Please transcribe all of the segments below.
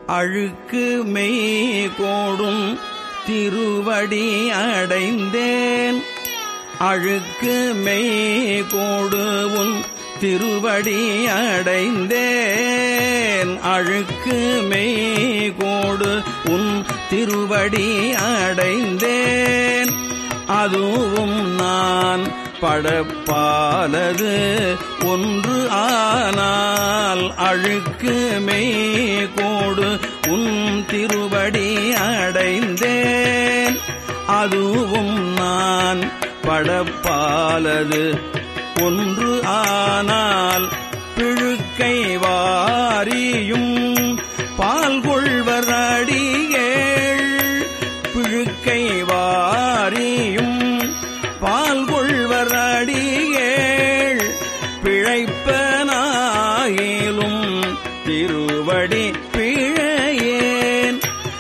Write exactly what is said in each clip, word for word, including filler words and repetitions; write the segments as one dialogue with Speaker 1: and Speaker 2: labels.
Speaker 1: அழுக்கு மெய் கோடும் திருவடி அடைந்தேன். அழுக்கு மெய் கோடுவும் திருவடி அடைந்தேன். அழுக்கு மெய் கோடு உன் திருவடி அடைந்தேன். அதுவும் நான் படப்பாலது ஒன்று ஆனால். அழுக்கு மெய் கோடு உன் திருவடி அடைந்தேன். அதுவும் நான் படப்பாலது ஒன்று ஆனால். பிழுக்கை வாரியும் பால் கொள்வர் அடியேள். பிழுக்கை வாரியும் பால் கொள்வர் அடியேள். பிழைப்பனாயிலும் திருவடி பிழையேன்.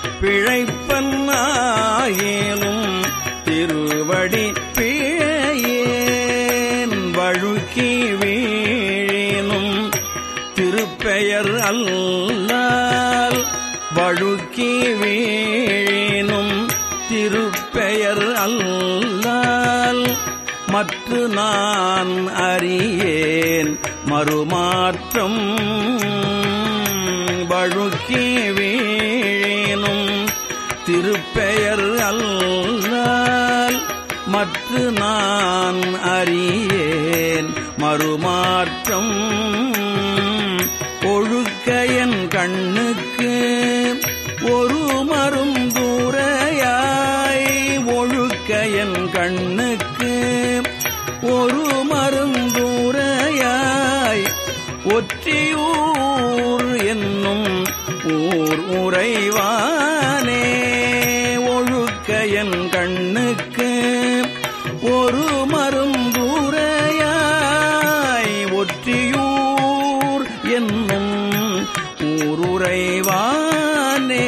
Speaker 1: பிழைப்பனாயிலும் திருவடி பிழையேன். வழுக்கி வீழினும் திருப்பெயர் அல்லால். வழுக்கி வீழினும் திருப்பெயர் அல்லால். மற்ற நான் அறியேன் மறுமாற்றம். வழுக்கி வீழினும் திருப்பெயர் அல்லால். மற்ற நான் அறியேன் மறுமாற்றம். ஒழுக்க என் கண்ணுக்கு ஒரு மருந்துரையாய். ஒழுக்க என் கண்ணுக்கு ஒரு மருந்துரையாய். ஒற்றியூர் என்னும் ஊர் உறைவானே. ஒழுக்க என் கண்ணுக்கு ஒரு மருந்துரையாய். ஒற்றியூர் என்னும் ஊருறைவானே.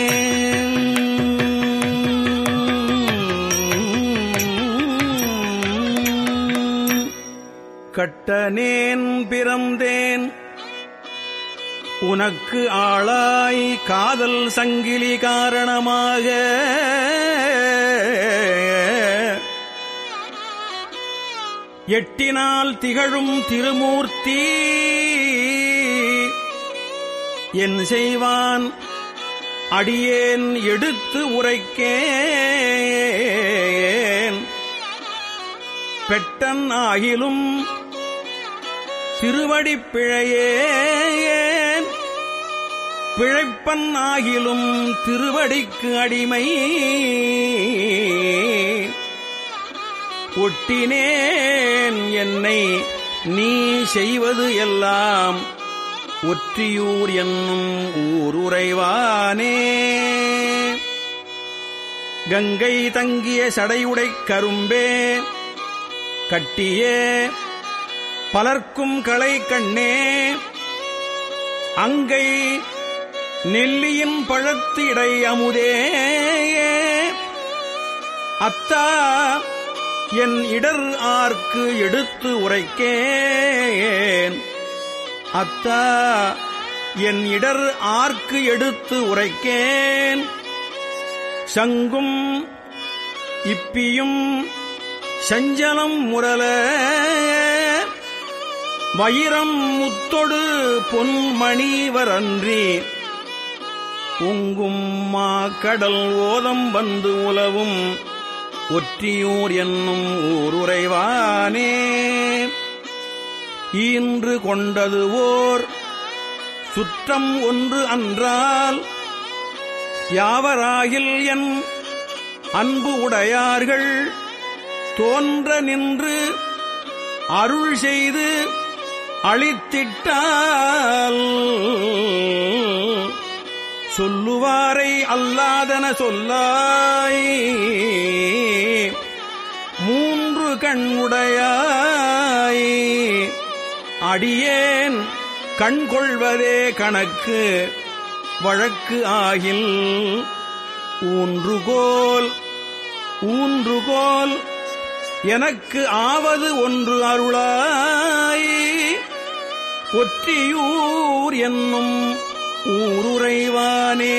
Speaker 1: கட்டனேன் பிறந்தேன் உனக்கு ஆளாய். காதல் சங்கிலி காரணமாக எட்டினால் திகழும் திருமூர்த்தி என் செய்வான் அடியேன் எடுத்து உரைக்கேன். பெட்டன் ஆகிலும் திருவடிப் பிழையேன். பிழைப்பன் ஆகிலும் திருவடிக்கு அடிமை. ஒட்டினேன் என்னை நீ செய்வது எல்லாம். ஒற்றியூர் என்னும் ஊருறைவானே. கங்கை தங்கிய சடையுடைக் கரும்பே கட்டியே பலர்க்கும் களை கண்ணே. அங்கை நெல்லியின் பழத்து இடை அமுதே. அத்தா என் இடர் ஆர்க்கு எடுத்து உரைக்கேன். அத்தா என் இடர் ஆர்க்கு எடுத்து உரைக்கேன். சங்கும் இப்பியும் சஞ்சலம் முரல. வயிரம் முத்தொடு பொன்மணிவரன்றி பொங்கும் மா கடல் ஓதம் வந்து உலவும். ஒற்றியூர் என்னும் ஊருறைவானே. ஈன்று கொண்டது ஓர் சுற்றம் ஒன்று அன்றால். யாவராகில் என் அன்பு உடையார்கள் தோன்ற நின்று அருள் செய்து அளித்திட்டால். சொல்லுவாரை அல்லாதன சொல்லாய். மூன்று கண்ணுடையாய். அடியேன் கண்கொள்வதே கணக்கு வழக்கு ஆகில். ஊன்றுகோல் ஊன்றுகோல் எனக்கு ஆவது ஒன்று அருளாய். ஒற்றியூர் என்னும் ஊருரைவானே.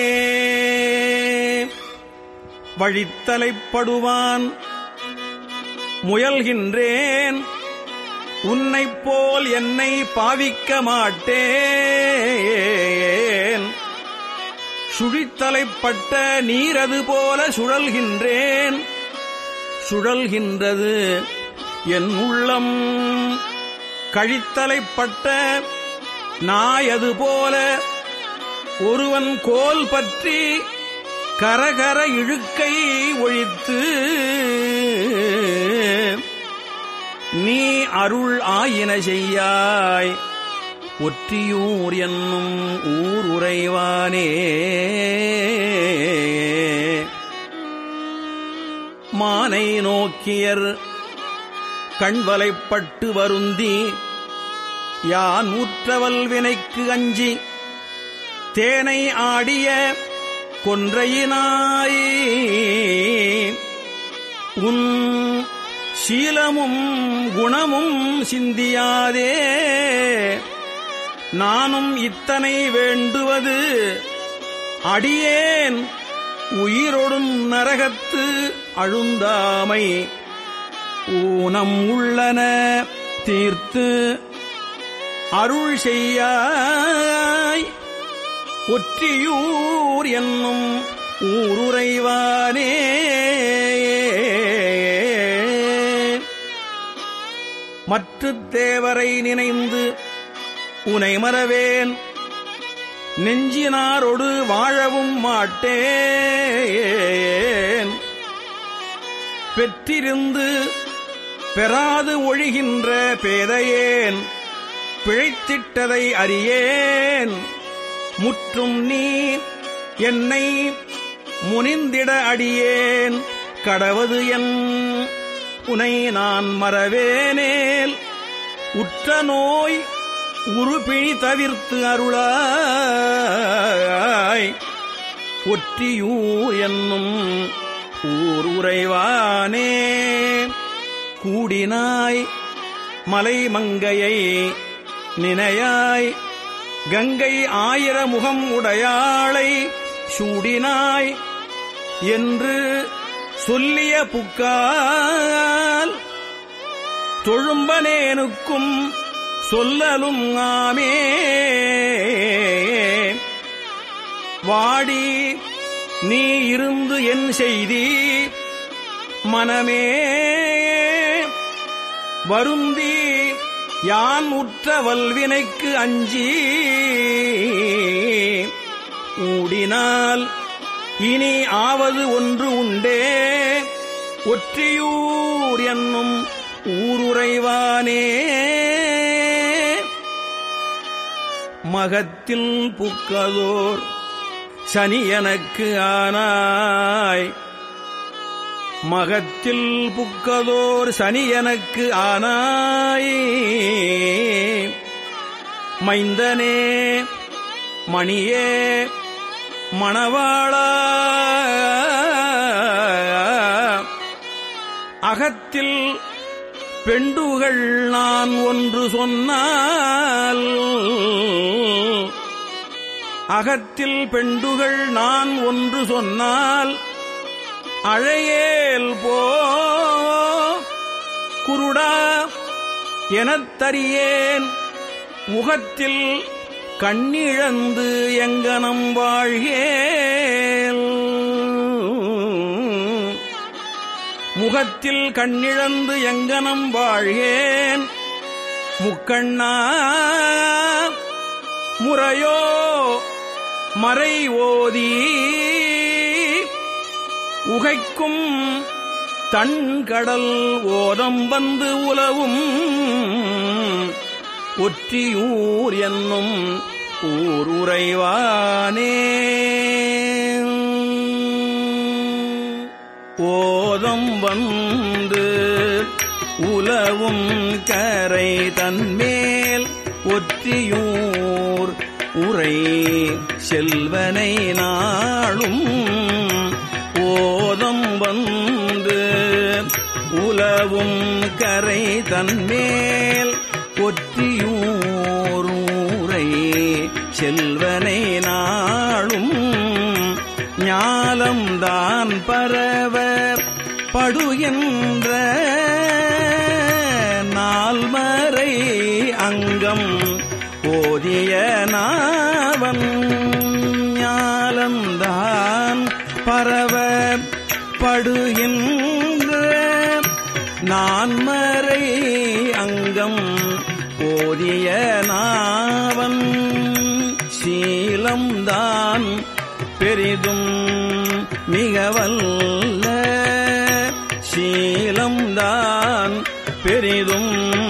Speaker 1: வழித்தலைப்படுவான் முயல்கின்றேன், உன்னைப் போல் என்னை பாவிக்க மாட்டேன். சுழித்தலைப்பட்ட நீரது போல சுழல்கின்றேன், சுழல்கின்றது என் உள்ளம். கழித்தலைப்பட்ட நாயது போல ஒருவன் கோல் பற்றி கரகர இழுக்கை ஒழித்து நீ அருள் ஆயின செய்யாய். ஒற்றியூர் என்னும் ஊர் உறைவானே. மானை நோக்கியர் கண்வலைப்பட்டு வருந்தி யான் ஊற்றவல் வினைக்கு அஞ்சி தேனை ஆடிய கொன்றையினாய் உன் சீலமும் குணமும் சிந்தியாதே. நானும் இத்தனை வேண்டுவது அடியேன் உயிரொடும் நரகத்து அழுந்தாமை. ஊனம் உள்ளன தீர்த்து அருள் செய்யாய். ஒற்றியூர் என்னும் ஊருரைவானே. மற்றுத் தேவரை நினைந்து உனை மறவேன், நெஞ்சினாரொடு வாழவும் மாட்டேன். பெற்றிருந்து பெறாது ஒழிகின்ற பேதையேன், பிழைத்திட்டதை அறியேன். முற்றும் நீ என்னை முனிந்திட அடியேன் கடவது என். உனை நான் மறவேனேல் உற்ற நோய் உருபிணி தவிர்த்து அருளாய். ஒற்றியூர் என்னும் ஊர் உறைவானே. கூடினாய் மலை மங்கையை நினையாய், கங்கை ஆயிர முகம் உடையாளை சூடினாய் என்று சொல்லிய புக்கால் தொழும்பனேனுக்கும் சொல்லலும் ஆமே. வாடி நீ இருந்து என் செய்தி மனமே வருந்தி யான் உற்ற வல்வினைக்கு அஞ்சி ஊடினால் இனி ஆவது ஒன்று உண்டே. ஒற்றியூர் என்னும் ஊருரைவானே. மகத்தில் புக்கதோர் சனி எனக்கு ஆனாய். மகத்தில் புக்கதோர் சனி எனக்கு ஆனாய். மைந்தனே மணியே மணவாளா, அகத்தில் பெண்டுகள் நான் ஒன்று சொன்னால், அகத்தில் பெண்டுகள் நான் ஒன்று சொன்னால் அழையேல் போ குருடா எனத்தறியேன். முகத்தில் கண்ணிழந்து எங்கனம் வாழ்கேல். முகத்தில் கண்ணிழந்து எங்கனம் வாழ்கேன். முக்கண்ணா முறையோ மறை ஓதி உகைக்கும் தன்கடல் ஓதம் வந்து உலவும். ஒற்றியூர் என்னும் ஊர் உறைவானே. ஓதம் வந்து உலவும் கரை தன்மேல் ஒற்றியூர் உரை செல்வனை நாளும். ஓதம் வந்து உலவும் கரை தன்மேல் ஒற்றியூர் உரை செல்வனை நாளும் ஞாலம்தான் பரவ படுகின்ற நால்மறை அங்கம் ஓதிய நாவன் ஞாலம்தான் பரவ படுகின்ற நான்மறை அங்கம் ஓதிய நாவன் சீலம்தான் பெரிதும் மிகவல்ல சீலம்தான் பெரிதும்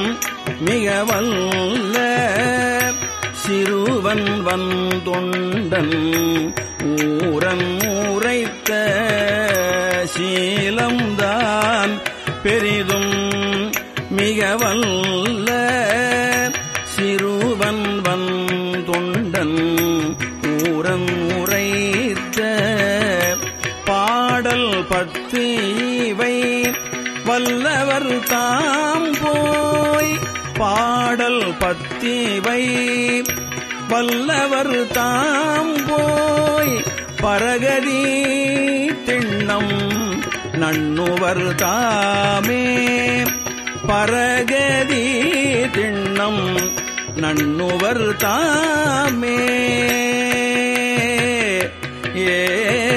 Speaker 1: மிகவல்ல சிறுவன் வந்தொண்டன் ஊரன் உரைத்த சீலம்தான் பெரிதும் மிகவல்ல சிறுவன் வந்தொண்டன் ஊரன் உரைத்த பாடல் பத்து இவை வல்லவர் தாம் போய் பாடல் பத்திவை வல்லவர் தாம் போய் பரகதி திண்ணம் நண்ணுவர் தாமே பரகதி திண்ணம் நண்ணுவர் தாமே ஏ